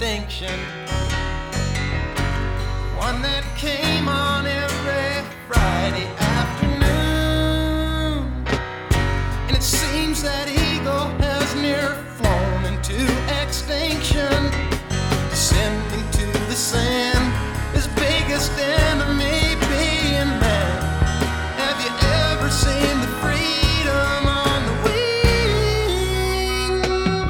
extinction. One that came on every Friday afternoon. And it seems that eagle has near flown into extinction, descending to the sand, his biggest enemy being man. Have you ever seen the freedom on the wing?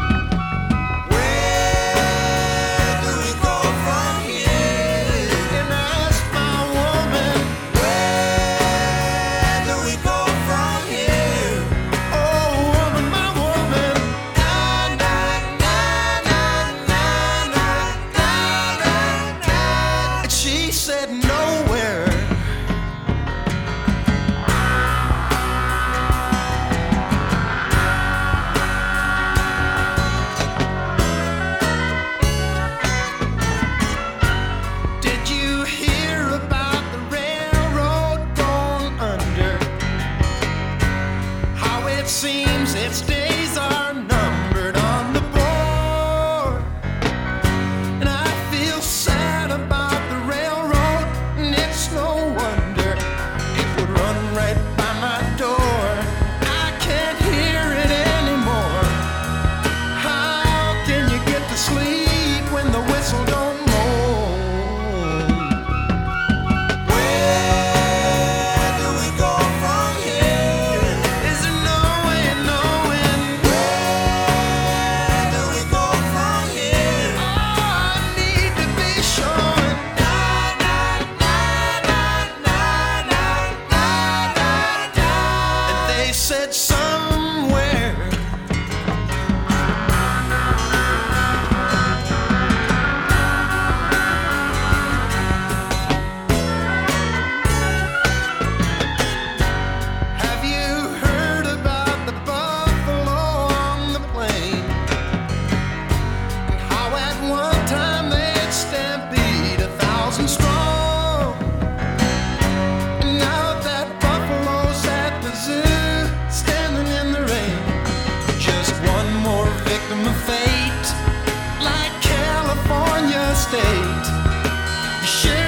Where do we go from here? And I asked my woman, where do we go from here? Oh, woman, my woman. Na, na, na, na, na, na, na, na, na. And she said nowhere. Did you hear about the railroad going under? How it seems its days are numbered on the board. And I feel sad about the railroad, and it's no wonder it would run right by my door. I can't hear it anymore. How can you get to sleep when the whistle don't moan? Where do we go from here? Is there no way of knowing? Where do we go from here? Oh, I need to be sure. Na, na, na, na, na, na, na, na, na. And they said somewhere. Have you heard about the buffalo on the plain? And how at one time they'd stampede 1,000 strong? And now that buffalo's at the zoo, standing in the rain, just one more victim of fate, like California State. You